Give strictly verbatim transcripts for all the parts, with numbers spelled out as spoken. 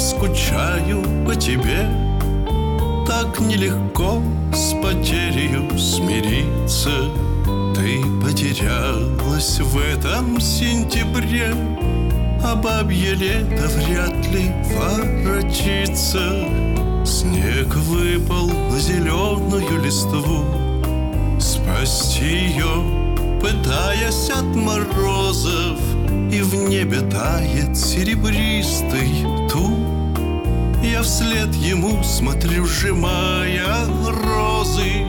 скучаю по тебе. Так нелегко с потерею смириться. Ты потерялась в этом сентябре, а бабье лето вряд ли воротится. Снег выпал на зеленую листву, спасти ее, пытаясь от морозов. И в небе тает серебристый тур. Я вслед ему смотрю, сжимая розы.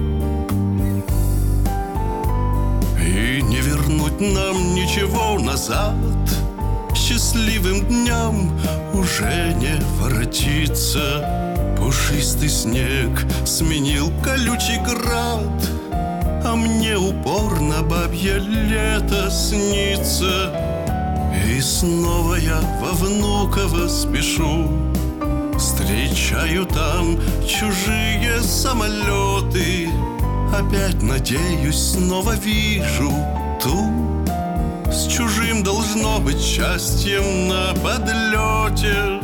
И не вернуть нам ничего назад. Счастливым дням уже не воротиться. Пушистый снег сменил колючий град, а мне упорно бабье лето снится. И снова я во Внуково спешу. Встречаю там чужие самолеты. Опять надеюсь, снова вижу ту. С чужим должно быть счастьем на подлете.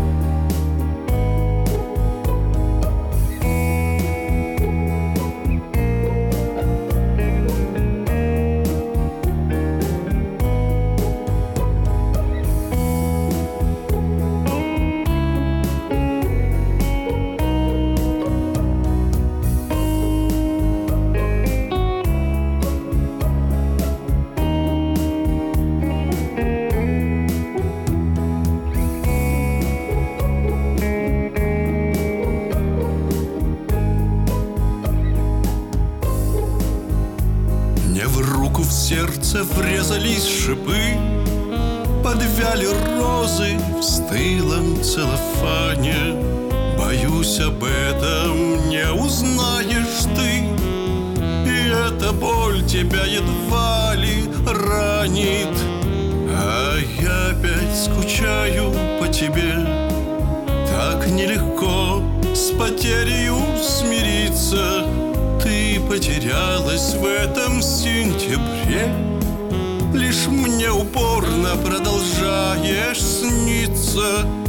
В руку, в сердце врезались шипы, подвяли розы в стылом целлофане. Боюсь, об этом не узнаешь ты, и эта боль тебя едва ли ранит. А я опять скучаю по тебе. Так нелегко с потерею смириться. Ты потерялась в этом сентябре, лишь мне упорно продолжаешь сниться.